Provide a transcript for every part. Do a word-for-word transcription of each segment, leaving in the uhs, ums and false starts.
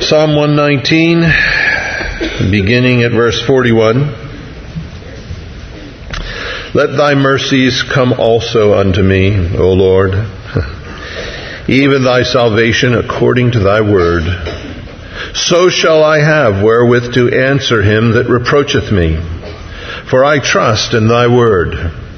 Psalm one nineteen, beginning at verse forty-one. Let thy mercies come also unto me, O Lord, even thy salvation according to thy word. So shall I have wherewith to answer him that reproacheth me. For I trust in thy word.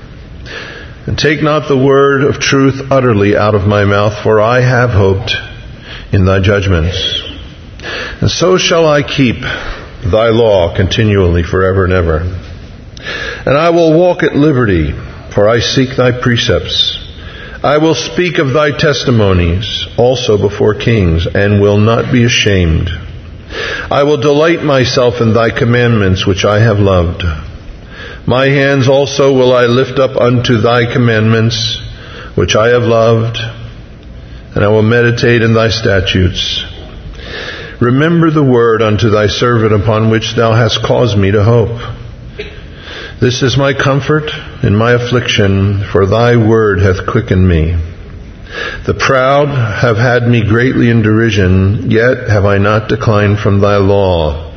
And take not the word of truth utterly out of my mouth, for I have hoped in thy judgments. And so shall I keep thy law continually forever and ever. And I will walk at liberty, for I seek thy precepts. I will speak of thy testimonies also before kings, and will not be ashamed. I will delight myself in thy commandments, which I have loved. My hands also will I lift up unto thy commandments, which I have loved, and I will meditate in thy statutes. Remember the word unto thy servant upon which thou hast caused me to hope. This is my comfort in my affliction, for thy word hath quickened me. The proud have had me greatly in derision, yet have I not declined from thy law.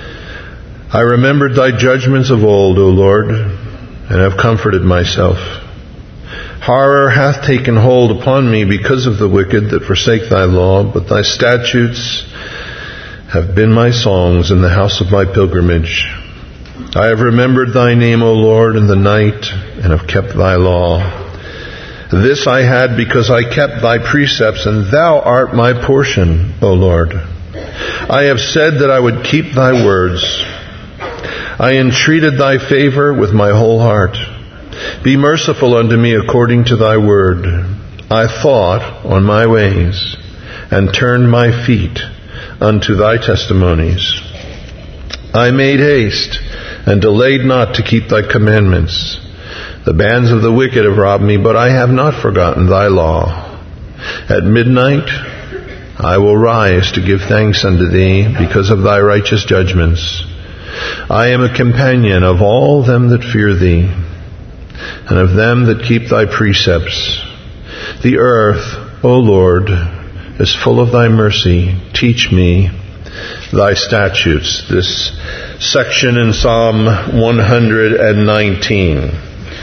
I remembered thy judgments of old, O Lord, and have comforted myself. Horror hath taken hold upon me because of the wicked that forsake thy law, but thy statutes have been my songs in the house of my pilgrimage. I have remembered thy name, O Lord, in the night, and have kept thy law. This I had because I kept thy precepts, and thou art my portion, O Lord. I have said that I would keep thy words. I entreated thy favor with my whole heart. Be merciful unto me according to thy word. I thought on my ways, and turned my feet unto thy testimonies. I made haste, and delayed not to keep thy commandments. The bands of the wicked have robbed me, but I have not forgotten thy law. At midnight I will rise to give thanks unto thee because of thy righteous judgments. I am a companion of all them that fear thee, and of them that keep thy precepts. The earth, O Lord, is full of thy mercy. Teach me thy statutes. This section in Psalm one nineteen.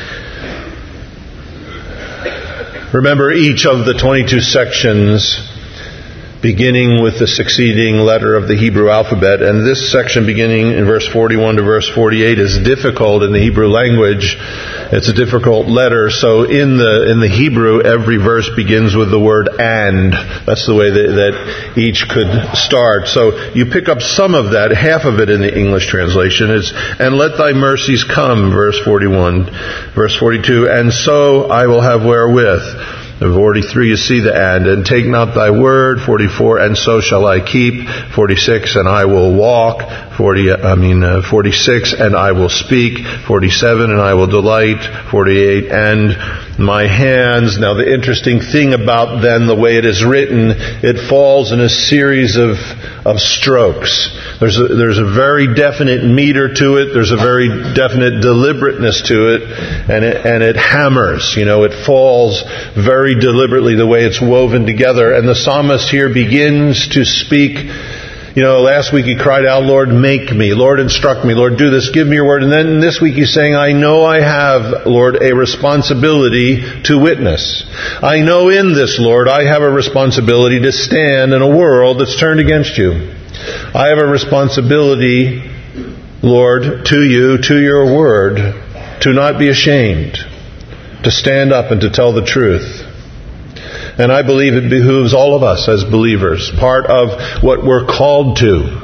Remember, each of the twenty-two sections beginning with the succeeding letter of the Hebrew alphabet, and this section beginning in verse forty-one to verse forty-eight is difficult in the Hebrew language. It's a difficult letter, so in the in the Hebrew, every verse begins with the word "and." That's the way that, that each could start. So you pick up some of that, half of it in the English translation. It's, "And let thy mercies come," verse forty-one. Verse forty-two, "And so I will have wherewith." forty-three, you see the "and." "And take not thy word." forty-four, "And so shall I keep." forty-six, "And I will walk." forty, I mean uh, forty-six, "And I will speak." forty-seven, "And I will delight." forty-eight, "And my hands." Now the interesting thing about then the way it is written, it falls in a series of of strokes. There's a, there's a very definite meter to it. There's a very definite deliberateness to it, and it and it hammers. You know, it falls very deliberately the way it's woven together. And the psalmist here begins to speak. You know, last week he cried out, "Lord, make me. Lord, instruct me. Lord, do this. Give me your word." And then this week he's saying, "I know I have, Lord, a responsibility to witness. I know in this, Lord, I have a responsibility to stand in a world that's turned against you. I have a responsibility, Lord, to you, to your word, to not be ashamed, to stand up and to tell the truth." And I believe it behooves all of us as believers. Part of what we're called to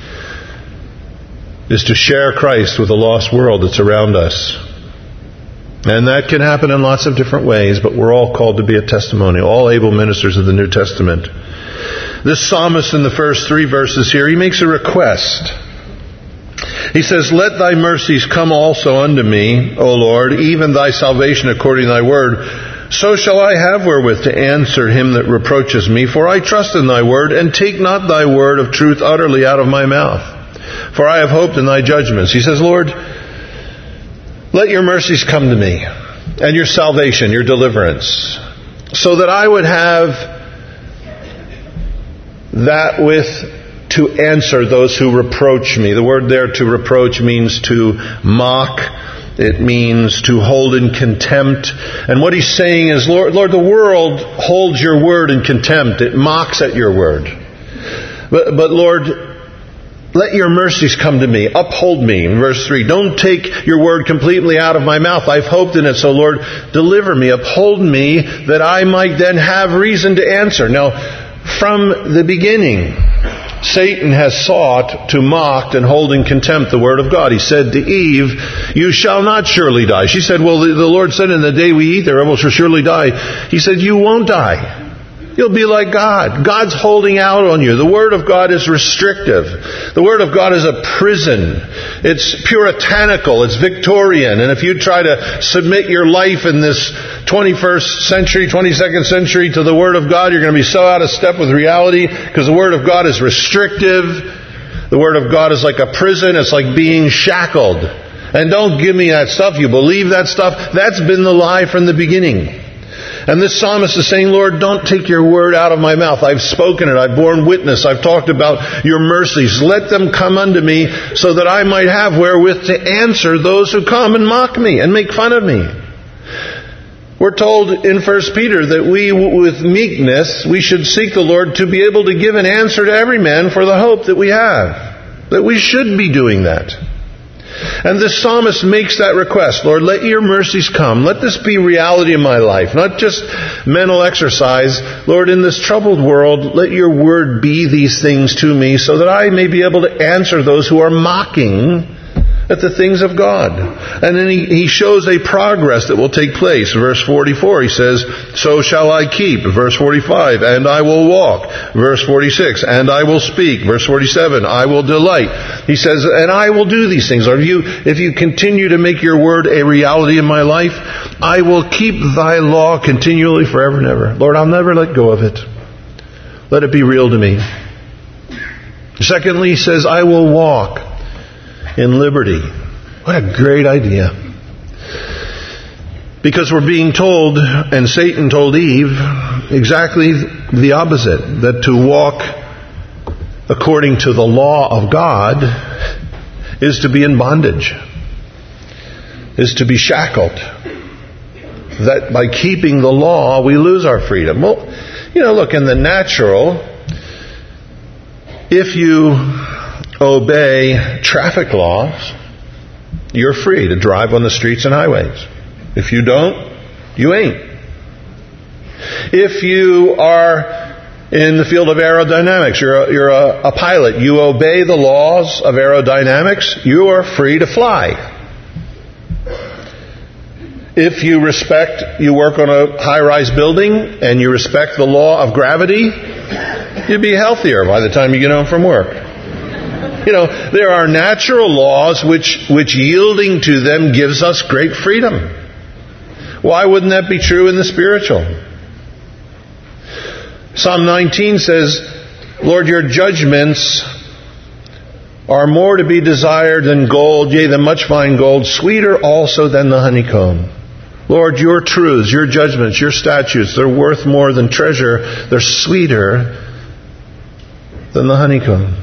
is to share Christ with the lost world that's around us. And that can happen in lots of different ways, but we're all called to be a testimony, all able ministers of the New Testament. This psalmist in the first three verses here, he makes a request. He says, "Let thy mercies come also unto me, O Lord, even thy salvation according to thy word. So shall I have wherewith to answer him that reproaches me, for I trust in thy word, and take not thy word of truth utterly out of my mouth. For I have hoped in thy judgments." He says, "Lord, let your mercies come to me, and your salvation, your deliverance, so that I would have that with to answer those who reproach me. The word there, to reproach, means to mock. It means to hold in contempt. And what he's saying is, Lord, Lord, the world holds your word in contempt. It mocks at your word. But, but Lord, let your mercies come to me. Uphold me. In verse three, don't take your word completely out of my mouth. I've hoped in it, so Lord, deliver me. Uphold me that I might then have reason to answer. Now, from the beginning, Satan has sought to mock and hold in contempt the word of God. He said to Eve, you shall not surely die. She said, well, the Lord said, in the day we eat thereof we shall surely die. He said, you won't die. You'll be like God. God's holding out on you. The Word of God is restrictive. The Word of God is a prison. It's puritanical. It's Victorian. And if you try to submit your life in this twenty-first century, twenty-second century to the Word of God, you're going to be so out of step with reality, because the Word of God is restrictive. The Word of God is like a prison. It's like being shackled. And don't give me that stuff. You believe that stuff. That's been the lie from the beginning. And this psalmist is saying, Lord, don't take your word out of my mouth. I've spoken it. I've borne witness. I've talked about your mercies. Let them come unto me so that I might have wherewith to answer those who come and mock me and make fun of me. We're told in First Peter that we, with meekness, we should seek the Lord to be able to give an answer to every man for the hope that we have. That we should be doing that. And this psalmist makes that request. Lord, let your mercies come. Let this be reality in my life, not just mental exercise. Lord, in this troubled world, let your word be these things to me so that I may be able to answer those who are mocking at the things of God. And then he, he shows a progress that will take place. Verse forty-four, he says, so shall I keep. Verse forty-five, and I will walk. Verse forty-six, and I will speak. Verse forty-seven, I will delight. He says, and I will do these things. Or if you, if you continue to make your word a reality in my life, I will keep thy law continually forever and ever. Lord, I'll never let go of it. Let it be real to me. Secondly, he says, I will walk in liberty. What a great idea. Because we're being told, and Satan told Eve, exactly the opposite. That to walk according to the law of God is to be in bondage. Is to be shackled. That by keeping the law, we lose our freedom. Well, you know, look, in the natural, if you obey traffic laws, you're free to drive on the streets and highways. If you don't, you ain't. If you are in the field of aerodynamics, you're a, you're a, a pilot, you obey the laws of aerodynamics, you are free to fly. If you respect, you work on a high-rise building and you respect the law of gravity, you'd be healthier by the time you get home from work. You know, there are natural laws which, which yielding to them gives us great freedom. Why wouldn't that be true in the spiritual? Psalm nineteen says, Lord, your judgments are more to be desired than gold, yea, than much fine gold, sweeter also than the honeycomb. Lord, your truths, your judgments, your statutes, they're worth more than treasure. They're sweeter than the honeycomb.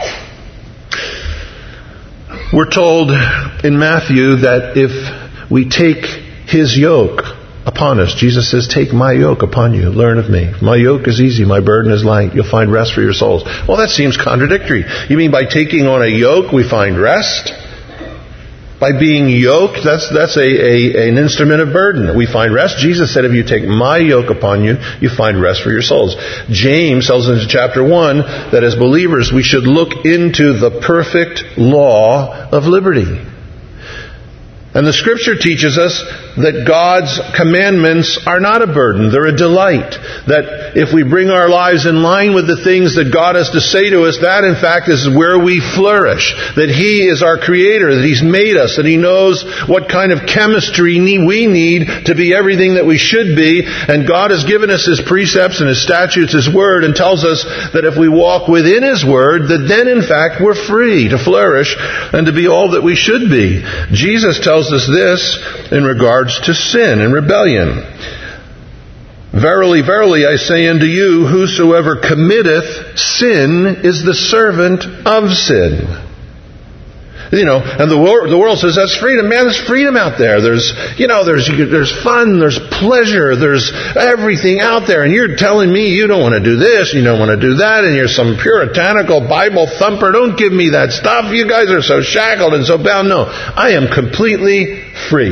We're told in Matthew that if we take his yoke upon us, Jesus says, take my yoke upon you, learn of me. My yoke is easy, my burden is light. You'll find rest for your souls. Well, that seems contradictory. You mean by taking on a yoke we find rest? By being yoked, that's that's a, a an instrument of burden. We find rest. Jesus said, if you take my yoke upon you, you find rest for your souls. James tells us in chapter one that as believers we should look into the perfect law of liberty. And the Scripture teaches us that God's commandments are not a burden, they're a delight. That if we bring our lives in line with the things that God has to say to us, that in fact is where we flourish. That He is our Creator, that He's made us, that He knows what kind of chemistry we need to be everything that we should be. And God has given us His precepts and His statutes, His Word, and tells us that if we walk within His Word, that then in fact we're free to flourish and to be all that we should be. Jesus tells us this in regards to sin and rebellion. Verily, verily, I say unto you, whosoever committeth sin is the servant of sin. You know, and the world, the world says that's freedom. Man, there's freedom out there. There's, you know, there's there's fun, there's pleasure, there's everything out there. And you're telling me you don't want to do this, you don't want to do that, and you're some puritanical Bible thumper. Don't give me that stuff. You guys are so shackled and so bound. No, I am completely free.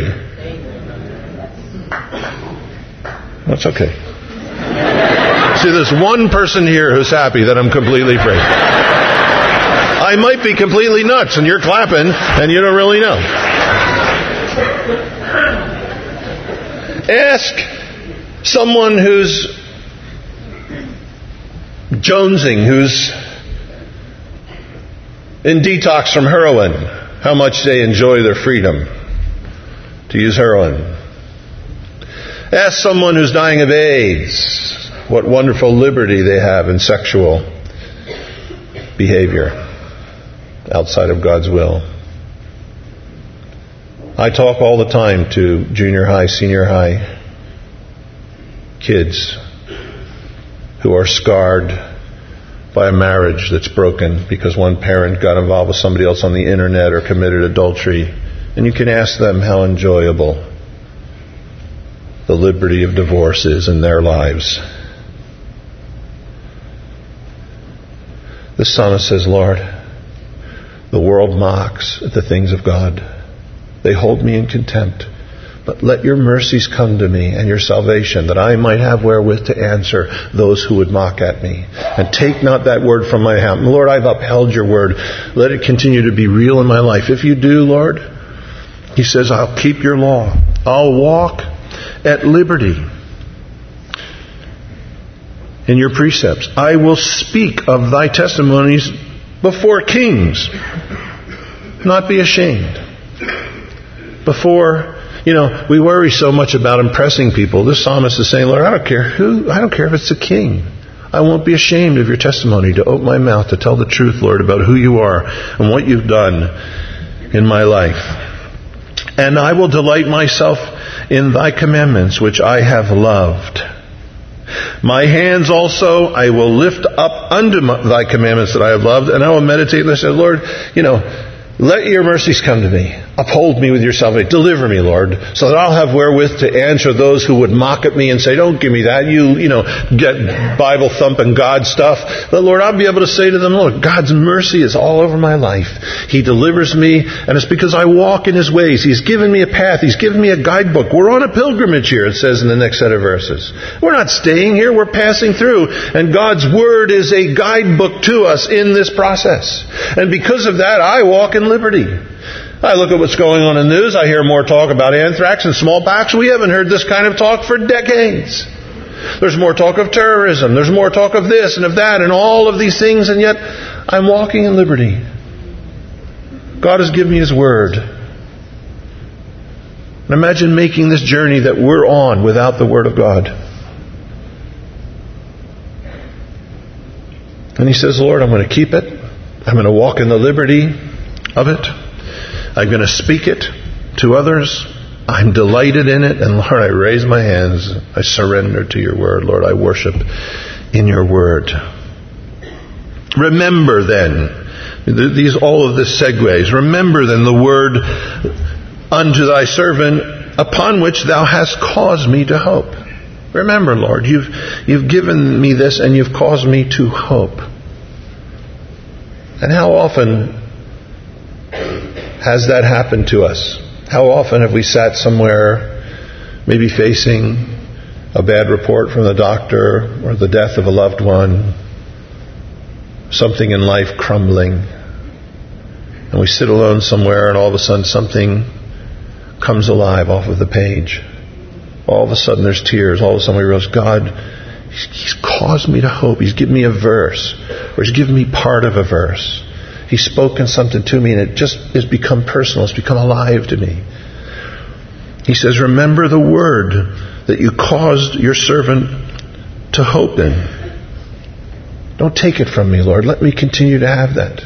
That's okay. See, there's one person here who's happy that I'm completely free. I might be completely nuts, and you're clapping, and you don't really know. Ask someone who's jonesing, who's in detox from heroin, how much they enjoy their freedom to use heroin. Ask someone who's dying of AIDS what wonderful liberty they have in sexual behavior outside of God's will. I talk all the time to junior high, senior high kids who are scarred by a marriage that's broken because one parent got involved with somebody else on the internet or committed adultery. And you can ask them how enjoyable the liberty of divorce is in their lives. The psalmist says, Lord, the world mocks at the things of God. They hold me in contempt. But let your mercies come to me and your salvation, that I might have wherewith to answer those who would mock at me. And take not that word from my mouth. Lord, I've upheld your word. Let it continue to be real in my life. If you do, Lord, he says, I'll keep your law. I'll walk at liberty in your precepts. I will speak of thy testimonies before kings, not be ashamed. Before, you know, we worry so much about impressing people. This psalmist is saying, Lord, I don't care who, I don't care if it's a king. I won't be ashamed of your testimony, to open my mouth to tell the truth, Lord, about who you are and what you've done in my life. And I will delight myself in thy commandments, which I have loved. My hands also I will lift up unto my, thy commandments that I have loved, and I will meditate. And I say, Lord, you know, let your mercies come to me. Uphold me with your salvation. Deliver me, Lord, so that I'll have wherewith to answer those who would mock at me and say, don't give me that. You, you know, get Bible thumping God stuff. But Lord, I'll be able to say to them, Lord, God's mercy is all over my life. He delivers me, and it's because I walk in His ways. He's given me a path. He's given me a guidebook. We're on a pilgrimage here, it says in the next set of verses. We're not staying here. We're passing through. And God's Word is a guidebook to us in this process. And because of that, I walk in liberty. I look at what's going on in the news. I hear more talk about anthrax and smallpox. We haven't heard this kind of talk for decades. There's more talk of terrorism. There's more talk of this and of that and all of these things, and yet I'm walking in liberty. God has given me His Word. And imagine making this journey that we're on without the Word of God. And He says, Lord, I'm going to keep it. I'm going to walk in the liberty of it. I'm going to speak it to others. I'm delighted in it. And Lord, I raise my hands. I surrender to your word. Lord, I worship in your word. Remember then, these all of this segues. Remember then the word unto thy servant upon which thou hast caused me to hope. Remember, Lord, you've, you've given me this and you've caused me to hope. And how often has that happened to us? How often have we sat somewhere, maybe facing a bad report from the doctor or the death of a loved one, something in life crumbling, and we sit alone somewhere and all of a sudden something comes alive off of the page. All of a sudden there's tears. All of a sudden we realize, God, He's caused me to hope. He's given me a verse, or He's given me part of a verse. He's spoken something to me and it just has become personal. It's become alive to me. He says, remember the word that you caused your servant to hope in. Don't take it from me, Lord. Let me continue to have that.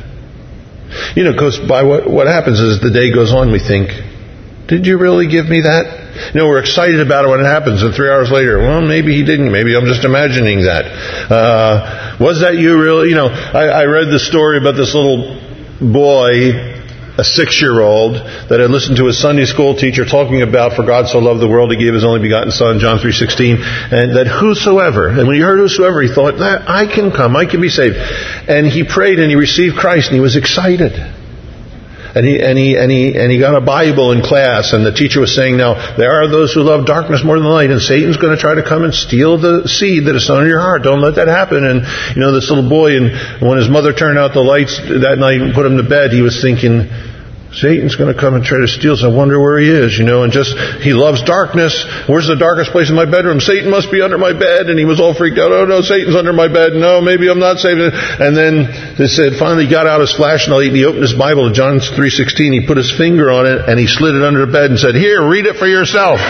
You know, because by what, what happens is the day goes on, we think, did you really give me that? You know, we're excited about it when it happens, and three hours later, well, maybe he didn't. Maybe I'm just imagining that. Uh, was that you really? You know, I, I read the story about this little boy, a six-year-old, that had listened to his Sunday school teacher talking about, for God so loved the world, He gave His only begotten Son, John three sixteen, and that whosoever, and when he heard whosoever, he thought, I can come, I can be saved. And he prayed and he received Christ, and he was excited. And he, and he, and he, and he got a Bible in class, and the teacher was saying, now, there are those who love darkness more than the light, and Satan's going to try to come and steal the seed that is sown in your heart. Don't let that happen. And, you know, this little boy, and when his mother turned out the lights that night and put him to bed, he was thinking, Satan's going to come and try to steal us. I wonder where he is, you know, and just, he loves darkness. Where's the darkest place in my bedroom? Satan must be under my bed. And he was all freaked out. Oh no, Satan's under my bed. No, maybe I'm not saved. And then they said, finally he got out his flashlight and he opened his Bible to John three sixteen. He put his finger on it and he slid it under the bed and said, here, read it for yourself.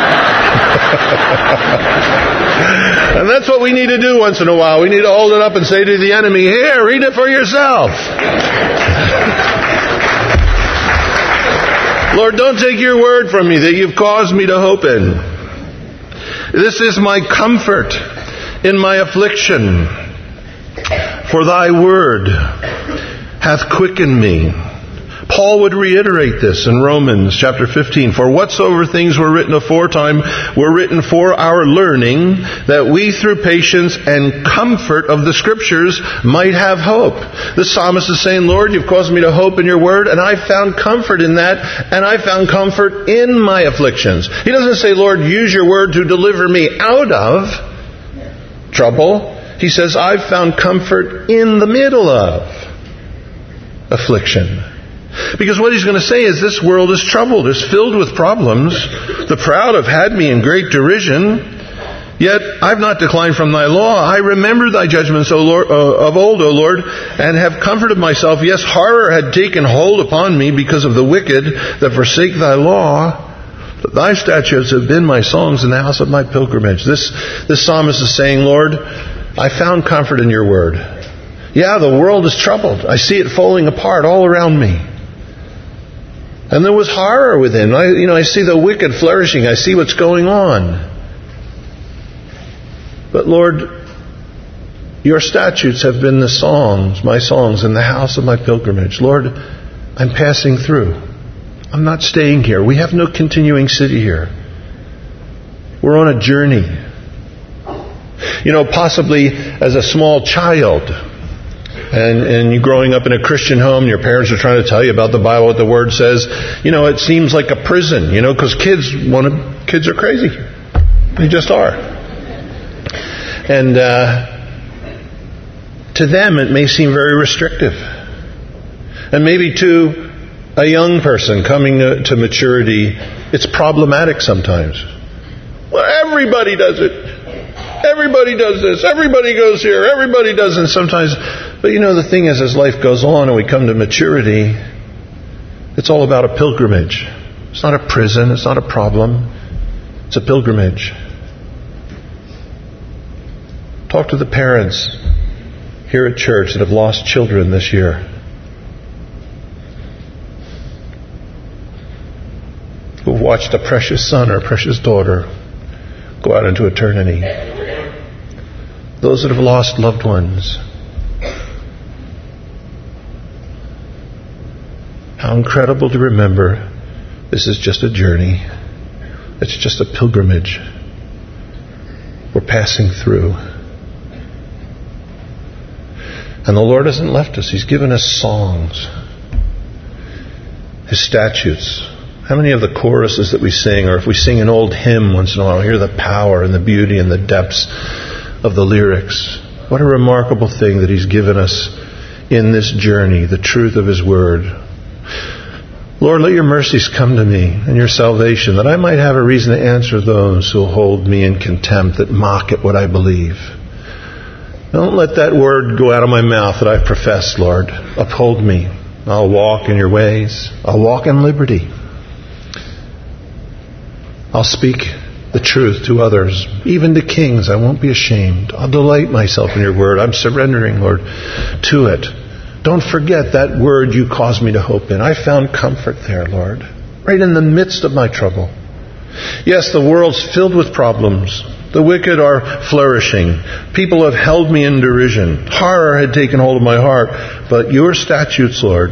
And that's what we need to do once in a while. We need to hold it up and say to the enemy, here, read it for yourself. Lord, don't take your word from me that you've caused me to hope in. This is my comfort in my affliction. For thy word hath quickened me. Paul would reiterate this in Romans chapter fifteen. For whatsoever things were written aforetime were written for our learning, that we through patience and comfort of the Scriptures might have hope. The psalmist is saying, Lord, you've caused me to hope in your word, and I found comfort in that, and I found comfort in my afflictions. He doesn't say, Lord, use your word to deliver me out of trouble. He says, I've found comfort in the middle of affliction. Because what he's going to say is, this world is troubled, is filled with problems. The proud have had me in great derision. Yet I've not declined from thy law. I remember thy judgments, O Lord, uh, of old, O Lord, and have comforted myself. Yes, horror had taken hold upon me because of the wicked that forsake thy law. But thy statutes have been my songs in the house of my pilgrimage. This, this psalmist is saying, Lord, I found comfort in your word. Yeah, the world is troubled. I see it falling apart all around me. And there was horror within. I, you know, I see the wicked flourishing. I see what's going on. But Lord, your statutes have been the songs, my songs in the house of my pilgrimage. Lord, I'm passing through. I'm not staying here. We have no continuing city here. We're on a journey. You know, possibly as a small child, And, and you growing up in a Christian home, your parents are trying to tell you about the Bible, what the Word says. You know, it seems like a prison, you know, because kids want to, kids are crazy. They just are. And uh, to them, it may seem very restrictive. And maybe to a young person coming to, to maturity, it's problematic sometimes. Well, everybody does it. Everybody does this. Everybody goes here. Everybody does it sometimes. But you know, the thing is, as life goes on and we come to maturity, it's all about a pilgrimage. It's not a prison. It's not a problem. It's a pilgrimage. Talk to the parents here at church that have lost children this year. Who've watched a precious son or a precious daughter go out into eternity. Those that have lost loved ones. How incredible to remember this is just a journey. It's just a pilgrimage. We're passing through. And the Lord hasn't left us. He's given us songs. His statutes. How many of the choruses that we sing, or if we sing an old hymn once in a while, hear the power and the beauty and the depths of the lyrics. What a remarkable thing that He's given us in this journey, the truth of His Word. Lord, let your mercies come to me and your salvation, that I might have a reason to answer those who hold me in contempt, that mock at what I believe. Don't let that word go out of my mouth that I've professed, Lord. Uphold me. I'll walk in your ways. I'll walk in liberty. I'll speak the truth to others, even to kings. I won't be ashamed. I'll delight myself in your word. I'm surrendering, Lord, to it. Don't forget that word you caused me to hope in. I found comfort there, Lord, right in the midst of my trouble. Yes, the world's filled with problems. The wicked are flourishing. People have held me in derision. Horror had taken hold of my heart. But your statutes, Lord,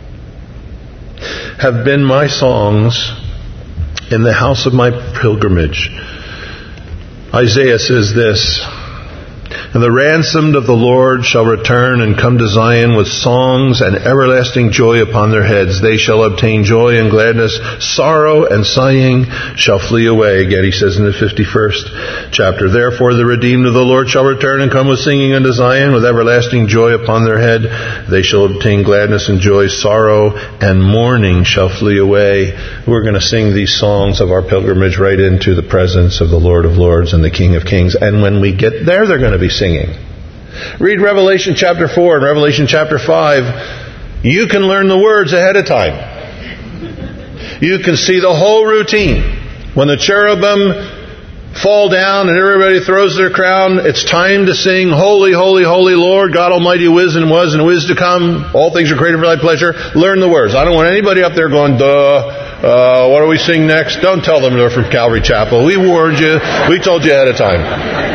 have been my songs in the house of my pilgrimage. Isaiah says this, and the ransomed of the Lord shall return and come to Zion with songs and everlasting joy upon their heads. They shall obtain joy and gladness. Sorrow and sighing shall flee away. Again, he says in the fifty-first chapter, therefore the redeemed of the Lord shall return and come with singing unto Zion with everlasting joy upon their head. They shall obtain gladness and joy. Sorrow and mourning shall flee away. We're going to sing these songs of our pilgrimage right into the presence of the Lord of Lords and the King of Kings. And when we get there, they're going to be singing. Read Revelation chapter four and Revelation chapter five. You can learn the words ahead of time. You can see the whole routine. When the cherubim fall down and everybody throws their crown, it's time to sing, Holy, Holy, Holy Lord, God Almighty, who is and was and who is to come. All things are created for thy pleasure. Learn the words. I don't want anybody up there going, duh, uh, what do we sing next? Don't tell them they're from Calvary Chapel. We warned you. We told you ahead of time.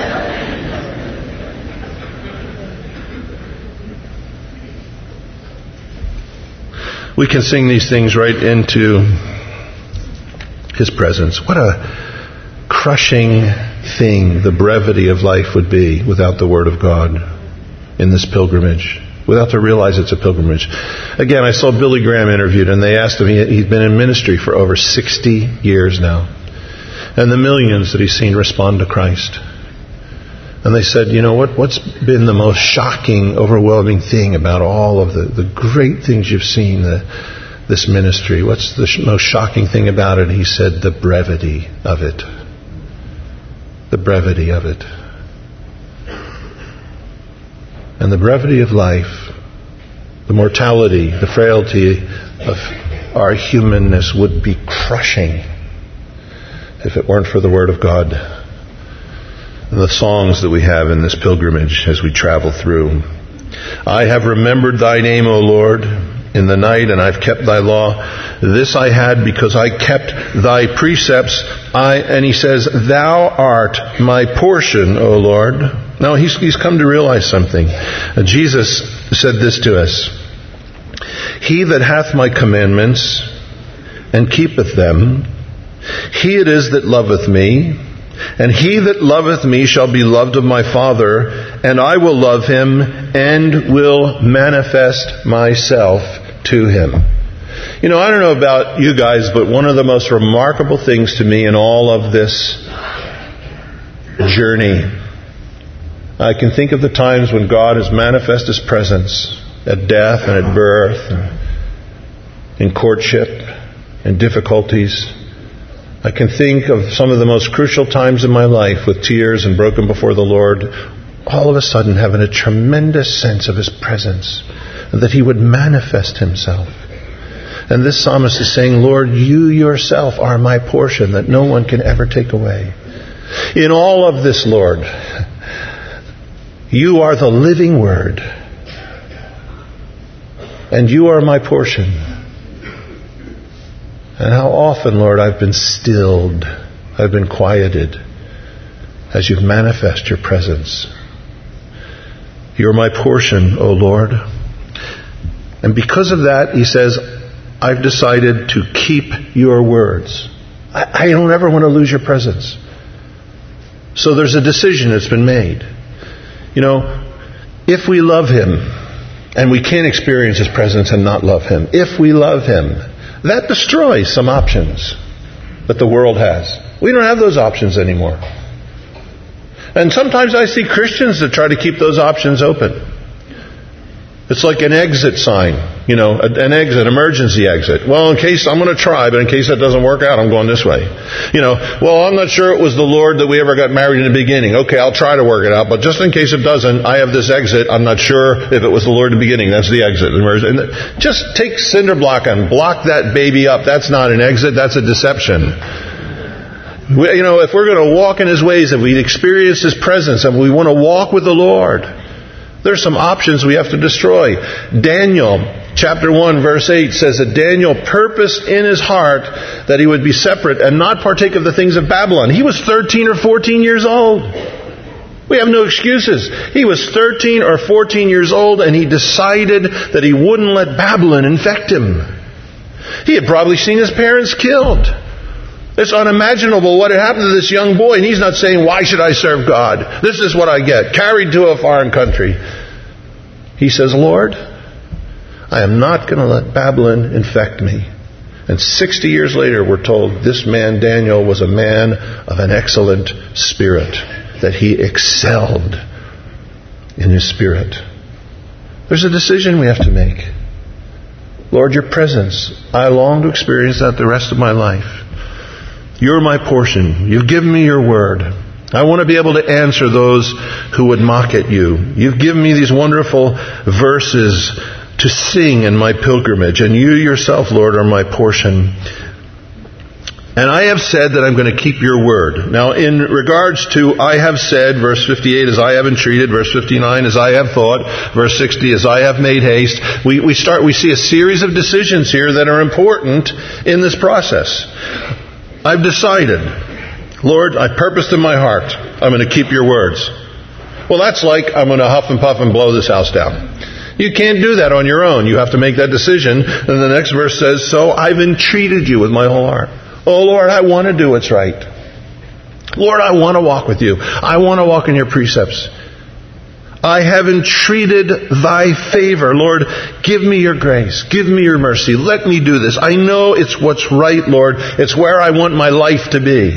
We can sing these things right into His presence. What a crushing thing the brevity of life would be without the Word of God in this pilgrimage, without to realize it's a pilgrimage. Again, I saw Billy Graham interviewed, and they asked him, he'd been in ministry for over sixty years now, and the millions that he's seen respond to Christ. And they said, you know, what, what's been the most shocking, overwhelming thing about all of the, the great things you've seen, the, this ministry? What's the sh- most shocking thing about it? He said, the brevity of it. The brevity of it. And the brevity of life, the mortality, the frailty of our humanness would be crushing if it weren't for the Word of God. The songs that we have in this pilgrimage as we travel through. I have remembered thy name, O Lord, in the night, and I've kept thy law. This I had because I kept thy precepts. I, and he says, thou art my portion, O Lord. Now he's, he's come to realize something. Jesus said this to us. He that hath my commandments and keepeth them, he it is that loveth me. And he that loveth me shall be loved of my Father, and I will love him, and will manifest myself to him. You know, I don't know about you guys, but one of the most remarkable things to me in all of this journey, I can think of the times when God has manifested His presence at death and at birth, and in courtship and difficulties. I can think of some of the most crucial times in my life with tears and broken before the Lord, all of a sudden having a tremendous sense of His presence, and that He would manifest Himself. And this psalmist is saying, Lord, you yourself are my portion that no one can ever take away. In all of this, Lord, you are the living Word, and you are my portion. And how often, Lord, I've been stilled, I've been quieted as you've manifest your presence. You're my portion, O Lord. And because of that, he says, I've decided to keep your words. I, I don't ever want to lose your presence. So there's a decision that's been made. You know, if we love Him, and we can't experience His presence and not love Him, if we love Him, that destroys some options that the world has. We don't have those options anymore. And sometimes I see Christians that try to keep those options open. It's like an exit sign, you know, an exit, emergency exit. Well, in case I'm going to try, but in case that doesn't work out, I'm going this way. You know, well, I'm not sure it was the Lord that we ever got married in the beginning. Okay, I'll try to work it out, but just in case it doesn't, I have this exit. I'm not sure if it was the Lord in the beginning. That's the exit. Just take cinder block and block that baby up. That's not an exit. That's a deception. We, you know, if we're going to walk in His ways, if we experience His presence, and we want to walk with the Lord, There's some options we have to destroy. Daniel chapter one verse eight says that Daniel purposed in his heart that he would be separate and not partake of the things of Babylon. He was thirteen or fourteen years old. We have no excuses. He was thirteen or fourteen years old and he decided that he wouldn't let Babylon infect him. He had probably seen his parents killed. It's unimaginable what had happened to this young boy, and he's not saying, why should I serve God? This is what I get, carried to a foreign country. He says, Lord, I am not going to let Babylon infect me. And sixty years later, we're told this man, Daniel, was a man of an excellent spirit, that he excelled in his spirit. There's a decision we have to make. Lord, your presence, I long to experience that the rest of my life. You're my portion. You've given me your word. I want to be able to answer those who would mock at you. You've given me these wonderful verses to sing in my pilgrimage, and you yourself, Lord, are my portion. And I have said that I'm going to keep your word. Now, in regards to I have said, verse fifty-eight, as I have entreated, verse fifty-nine, as I have thought, verse sixty, as I have made haste, we, we start, we see a series of decisions here that are important in this process. I've decided, Lord, I purposed in my heart, I'm going to keep your words. Well, that's like I'm going to huff and puff and blow this house down. You can't do that on your own. You have to make that decision. And the next verse says, so I've entreated you with my whole heart. Oh, Lord, I want to do what's right. Lord, I want to walk with you. I want to walk in your precepts. I have entreated thy favor. Lord, give me your grace. Give me your mercy. Let me do this. I know it's what's right, Lord. It's where I want my life to be.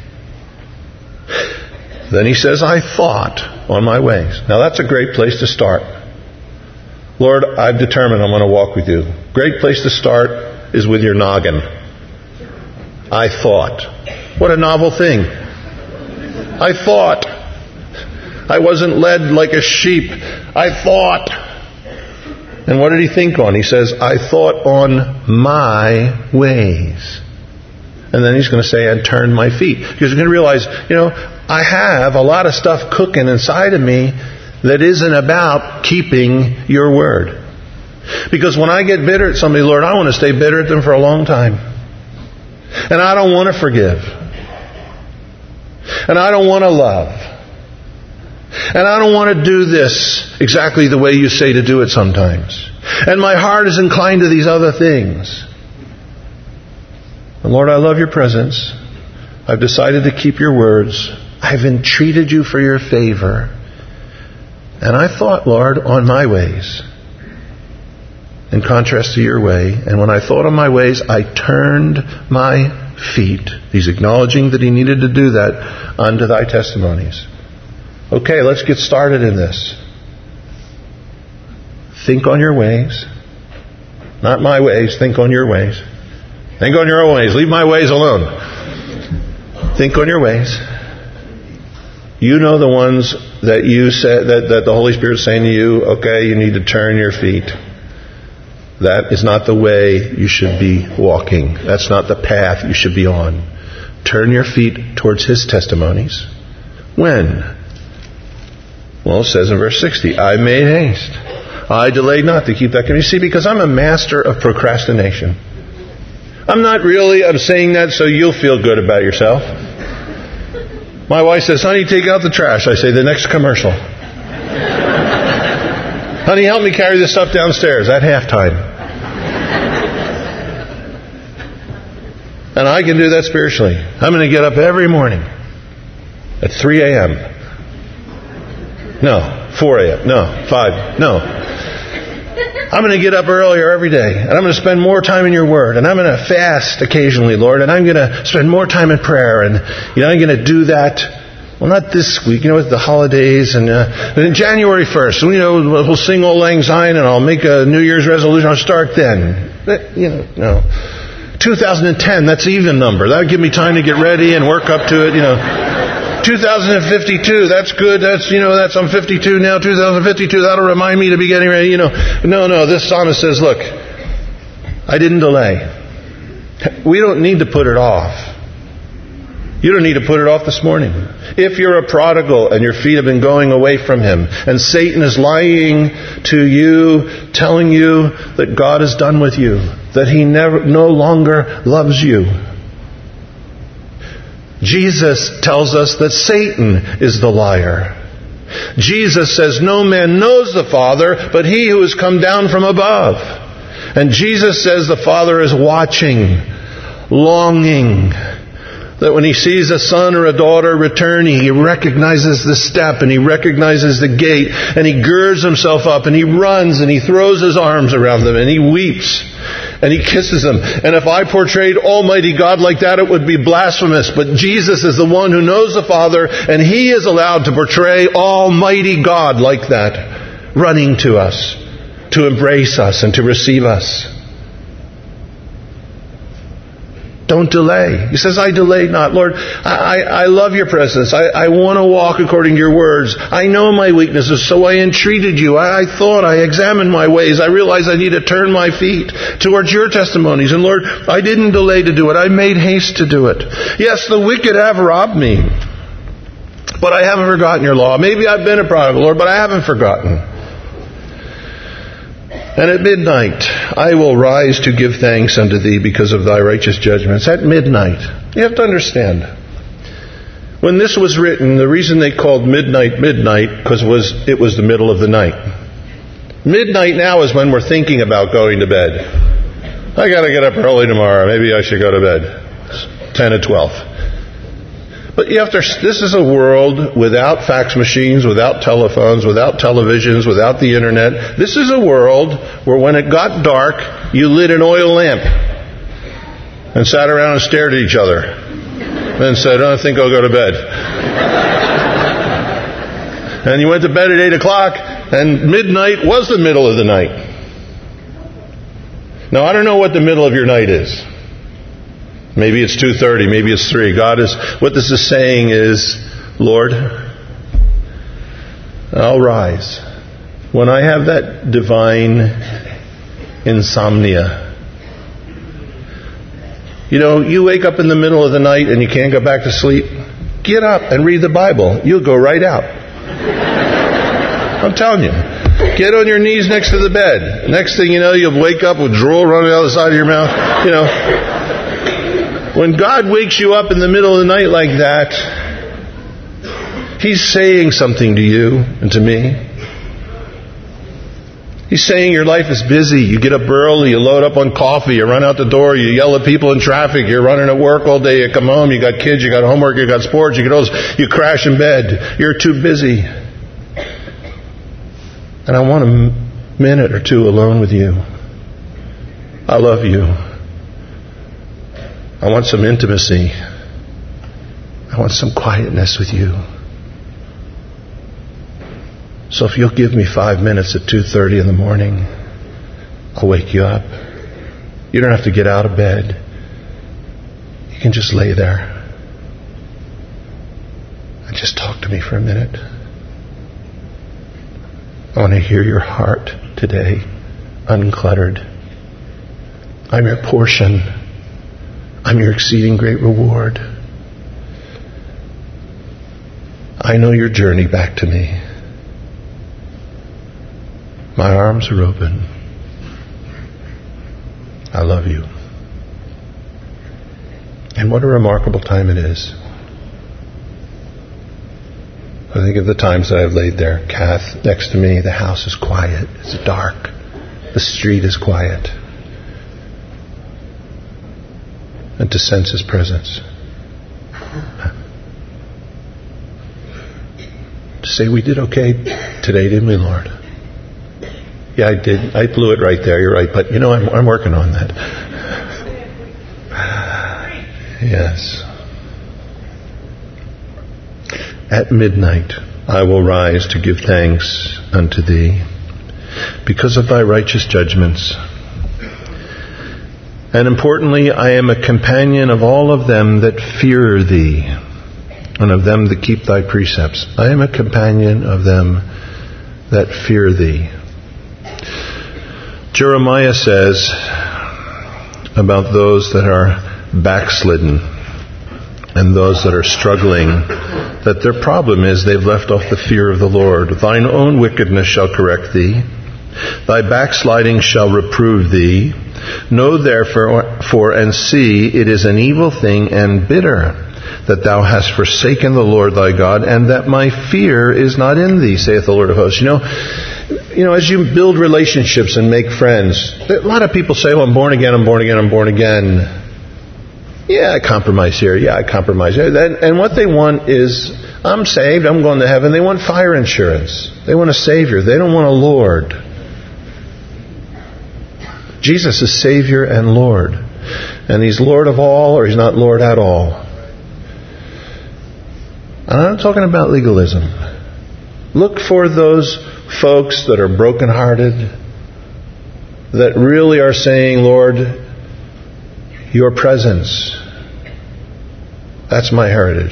Then he says, I thought on my ways. Now that's a great place to start. Lord, I've determined I'm going to walk with you. Great place to start is with your noggin. I thought. What a novel thing. I thought. I wasn't led like a sheep. I thought. And what did he think on? He says, I thought on my ways. And then he's going to say, and turned my feet. Because you're going to realize, you know, I have a lot of stuff cooking inside of me that isn't about keeping your word. Because when I get bitter at somebody, Lord, I want to stay bitter at them for a long time. And I don't want to forgive. And I don't want to love. And I don't want to do this exactly the way you say to do it sometimes. And my heart is inclined to these other things. And Lord, I love your presence. I've decided to keep your words. I've entreated you for your favor. And I thought, Lord, on my ways, in contrast to your way. And when I thought on my ways, I turned my feet. He's acknowledging that he needed to do that unto thy testimonies. Okay, let's get started in this. Think on your ways. Not my ways, think on your ways. Think on your own ways. Leave my ways alone. Think on your ways. You know the ones that you said that, that the Holy Spirit is saying to you, okay, you need to turn your feet. That is not the way you should be walking. That's not the path you should be on. Turn your feet towards His testimonies. When? Well, it says in verse sixty, I made haste. I delayed not to keep that commandment. You see, because I'm a master of procrastination. I'm not really, I'm saying that so you'll feel good about yourself. My wife says, honey, take out the trash. I say, the next commercial. Honey, help me carry this stuff downstairs at halftime. And I can do that spiritually. I'm going to get up every morning at three a.m. No, four a.m. No, five. No. I'm going to get up earlier every day, and I'm going to spend more time in your word, and I'm going to fast occasionally, Lord, and I'm going to spend more time in prayer, and you know, I'm going to do that. Well, not this week, you know, with the holidays, and uh, then January first, you know, we'll sing Auld Lang Syne, and I'll make a New Year's resolution. I'll start then. That, you know, no. two thousand ten, that's an even number. That would give me time to get ready and work up to it, you know. two thousand fifty-two, that's good. That's, you know, that's, I'm fifty-two now, two thousand fifty-two, that'll remind me to be getting ready, you know. No, no, this psalmist says, look, I didn't delay. We don't need to put it off. You don't need to put it off this morning. If you're a prodigal and your feet have been going away from Him, and Satan is lying to you, telling you that God is done with you, that He never, no longer loves you. Jesus tells us that Satan is the liar. Jesus says, no man knows the Father, but He who has come down from above. And Jesus says the Father is watching, longing, that when He sees a son or a daughter returning, He recognizes the step and He recognizes the gate, and He girds Himself up and He runs and He throws His arms around them and He weeps and He kisses them. And if I portrayed Almighty God like that, it would be blasphemous. But Jesus is the one who knows the Father, and He is allowed to portray Almighty God like that, running to us, to embrace us and to receive us. Don't delay. He says, I delay not. Lord, I, I, I love your presence. I, I want to walk according to your words. I know my weaknesses, so I entreated you. I, I thought, I examined my ways. I realized I need to turn my feet towards your testimonies. And Lord, I didn't delay to do it. I made haste to do it. Yes, the wicked have robbed me, but I haven't forgotten your law. Maybe I've been a prodigal, Lord, but I haven't forgotten. And at midnight I will rise to give thanks unto Thee because of Thy righteous judgments. At midnight. You have to understand. When this was written, the reason they called midnight midnight, because it was, it was the middle of the night. Midnight now is when we're thinking about going to bed. I got to get up early tomorrow. Maybe I should go to bed. ten or twelve. But you have to, this is a world without fax machines, without telephones, without televisions, without the internet. This is a world where when it got dark, you lit an oil lamp and sat around and stared at each other. Then said, oh, I think I'll go to bed. And you went to bed at eight o'clock, and midnight was the middle of the night. Now, I don't know what the middle of your night is. Maybe it's two thirty, maybe it's three. God is, what this is saying is, Lord, I'll rise. When I have that divine insomnia. You know, you wake up in the middle of the night and you can't go back to sleep. Get up and read the Bible. You'll go right out. I'm telling you. Get on your knees next to the bed. Next thing you know, you'll wake up with drool running out the side of your mouth. You know. When God wakes you up in the middle of the night like that, He's saying something to you and to me. He's saying your life is busy. You get up early, you load up on coffee, you run out the door, you yell at people in traffic, you're running at work all day, you come home, you got kids, you got homework, you got sports, you get those, you crash in bed. You're too busy. And I want a minute or two alone with you. I love you. I want some intimacy. I want some quietness with you. So if you'll give me five minutes at two thirty in the morning, I'll wake you up. You don't have to get out of bed. You can just lay there and just talk to me for a minute. I want to hear your heart today, uncluttered. I'm your portion. I'm your exceeding great reward. I know your journey back to me. My arms are open. I love you. And what a remarkable time it is. I think of the times that I've laid there, Kath next to me, the house is quiet, it's dark, the street is quiet. And to sense His presence. To say, we did okay today, didn't we, Lord? Yeah, I did. I blew it right there. You're right. But, you know, I'm, I'm working on that. Yes. At midnight I will rise to give thanks unto Thee because of Thy righteous judgments. And importantly, I am a companion of all of them that fear Thee, and of them that keep Thy precepts. I am a companion of them that fear Thee. Jeremiah says about those that are backslidden, and those that are struggling, that their problem is they've left off the fear of the Lord. Thine own wickedness shall correct thee. Thy backsliding shall reprove thee. Know therefore for and see it is an evil thing and bitter, that thou hast forsaken the Lord thy God, and that my fear is not in thee, saith the Lord of hosts. You know, you know, as you build relationships and make friends, a lot of people say, well, I'm born again, I'm born again, I'm born again. Yeah, I compromise here. Yeah, I compromise here. And what they want is, I'm saved, I'm going to heaven. They want fire insurance. They want a Savior. They don't want a Lord. Jesus is Savior and Lord. And He's Lord of all, or He's not Lord at all. And I'm not talking about legalism. Look for those folks that are brokenhearted, that really are saying, Lord, Your presence, that's my heritage.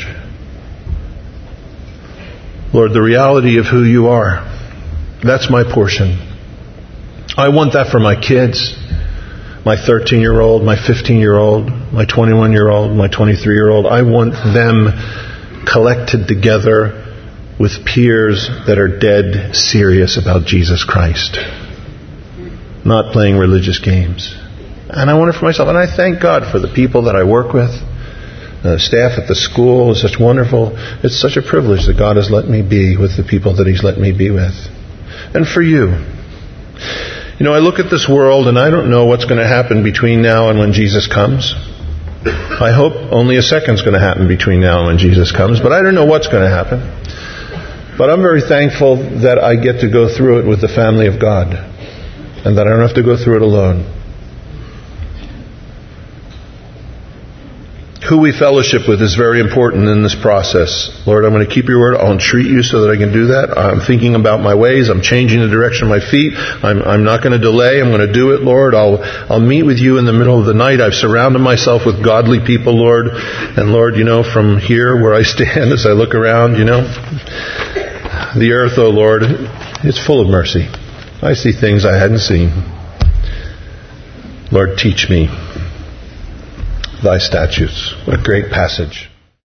Lord, the reality of who You are, that's my portion. I want that for my kids, my thirteen-year-old, my fifteen-year-old, my twenty-one-year-old, my twenty-three-year-old. I want them collected together with peers that are dead serious about Jesus Christ, not playing religious games. And I want it for myself. And I thank God for the people that I work with. The staff at the school is such wonderful. It's such a privilege that God has let me be with the people that He's let me be with. And for you. You know, I look at this world and I don't know what's going to happen between now and when Jesus comes. I hope only a second's going to happen between now and when Jesus comes. But I don't know what's going to happen. But I'm very thankful that I get to go through it with the family of God. And that I don't have to go through it alone. Who we fellowship with is very important in this process. Lord, I'm going to keep Your word. I'll entreat You so that I can do that. I'm thinking about my ways. I'm changing the direction of my feet. I'm, I'm not going to delay. I'm going to do it, Lord. I'll, I'll meet with You in the middle of the night. I've surrounded myself with godly people, Lord. And Lord, You know, from here where I stand as I look around, You know, the earth, oh Lord, it's full of mercy. I see things I hadn't seen. Lord, teach me Thy statutes. What a great passage.